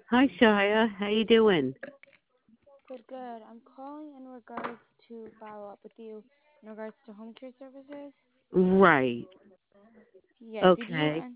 Hi, Shia. How you doing? Good, good. I'm calling in regards to follow up with you in regards to home care services. Right. Yes, did you? Okay.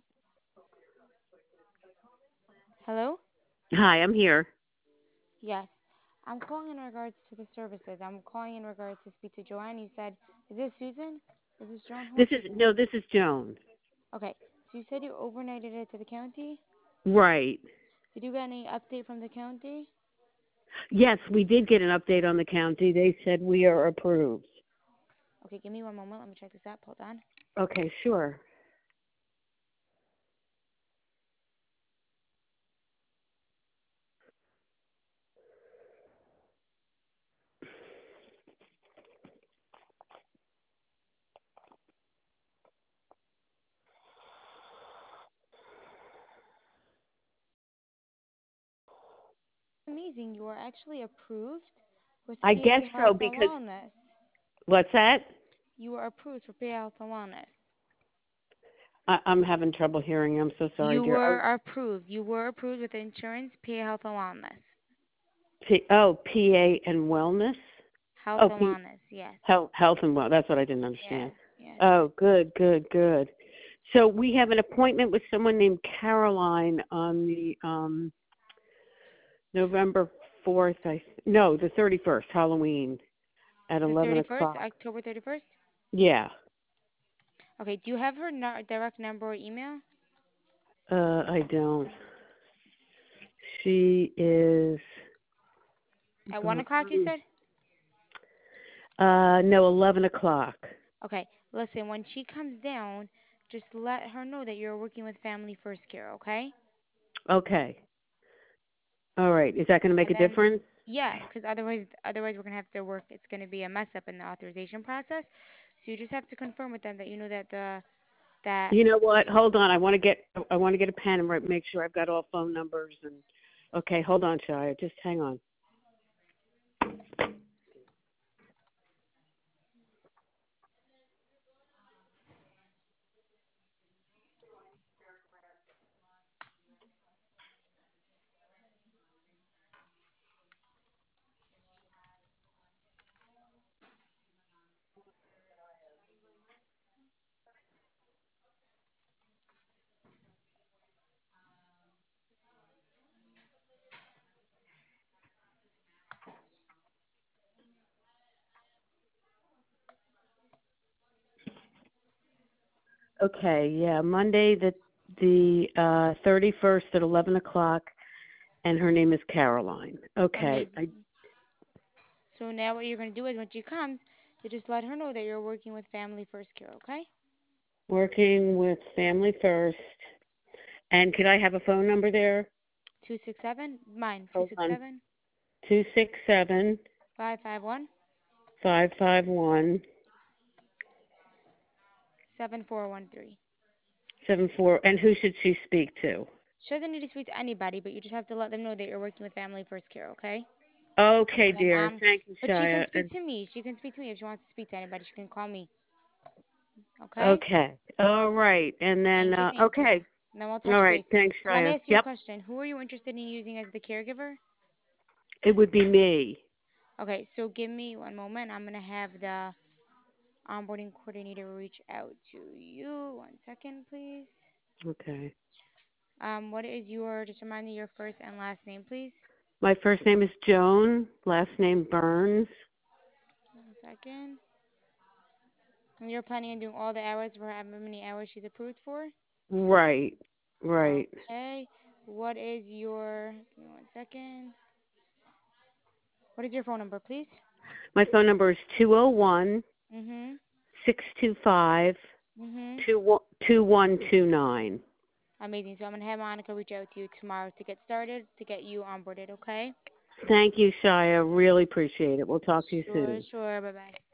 Hello? Hi, I'm here. Yes. I'm calling in regards to the services. I'm calling in regards to speak to Joanne. You said, is this Susan? Is this Joan? Who am I This is speaking with? no, this is Joan. Okay, so you said you overnighted it to the county? Right. Did you get any update from the county? Yes, we did get an update on the county. They said we are approved. Okay, give me one moment. Let me check this out. Hold on. Okay, sure. Amazing. You are actually approved with I guess PA so Health and because Wellness. what's that? You are approved for PA Health and Wellness. I'm having trouble hearing. I'm so sorry, You dear. were approved. You were approved with insurance, PA Health and Wellness. PA and wellness. Health Oh, and Wellness, yes. health and well. That's what I didn't understand. Yes, yes. Oh, good, good, good. So we have an appointment with someone named Caroline on the November 4th. No, the 31st, Halloween at The 11 31st, o'clock. October 31st? Yeah. Okay, do you have her direct number or email? I don't. She is. At 1 o'clock, you said? No, 11 o'clock. Okay, listen, when she comes down, just let her know that you're working with Family First Care, okay? Okay. All right. Is that going to make And a then, difference? yes, because otherwise we're gonna have to work. It's gonna be a mess up in the authorization process. So you just have to confirm with them that you know that that You know what? Hold on. I want to get a pen and make sure I've got all phone numbers and. Okay, hold on, Shia. Just hang on. Okay, yeah, Monday the 31st at 11 o'clock, and her name is Caroline. Okay, amazing. So now what you're gonna do is when she comes, you just let her know that you're working with Family First Care, okay? working with Family First, and could I have a phone number there? 267, mine, two Hold six on, seven 267 551 551 7413. 74. And who should she speak to? She doesn't need to speak to anybody, but you just have to let them know that you're working with Family First Care, okay? Okay, And dear. Thank you, but she can Shia. speak to me. She can speak to me if she wants to speak to anybody. She can call me, okay? Okay. All right. And then, Thank you, thank you. okay. And then we'll All touch right. base. Thanks, So let me Shia. ask you a Yep. question. Who are you interested in using as the caregiver? It would be me. Okay, so give me one moment. I'm gonna have the onboarding coordinator reach out to you. One second, please. Okay. What is your, just remind me your first and last name, please? My first name is Joan, last name Burns. One second. And you're planning on doing all the hours for however many hours she's approved for? Right. Right. Okay. What is your, give me one second. What is your phone number, please? My phone number is 201 Mm-hmm. 625 Mm-hmm. 2129. Amazing. So I'm gonna have Monica reach out to you tomorrow to get started, to get you onboarded, okay? Thank you, Shia. Really appreciate it. We'll talk to you Sure, soon. sure. Bye bye.